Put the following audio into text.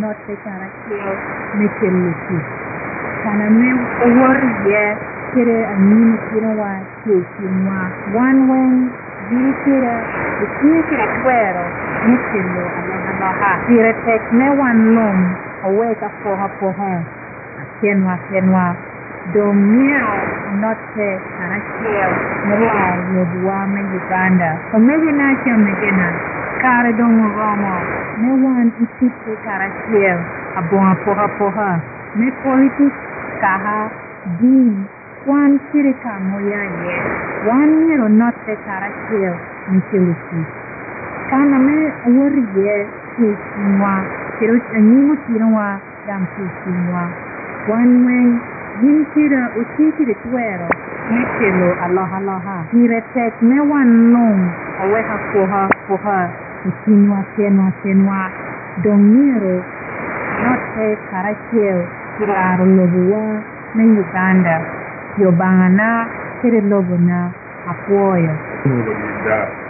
notte karakio mekelluki. Kana me warriye kere anini kinawa kekinwa. One when Viritira, the Kira Tuero, Nichilo, Aloha, Tiratek, me one lum, awake for her, Kenwa, Domino, not say, Karakiel, Mura, Yobuame, Uganda, or maybe Nation Megina, Karadon Romo, me one Itipe Karakiel, a bon for her, me politics, Kaha, Dean. One Kirika Moya ye, 1 year or not the Karakil, Michiluki. Kana me worry ye, Kishinwa, Kirut and Yimutinwa, Dam Kishinwa. One way, Yinkira Utiki the Tuero, Michilu, Aloha, Hiretek, me one long, away for her, Ukinwa, Kenwa, Domiro, not the Karakil, Kiraro Lobua, me Uganda. Yobangana, Kiri Lobuna, Apoya.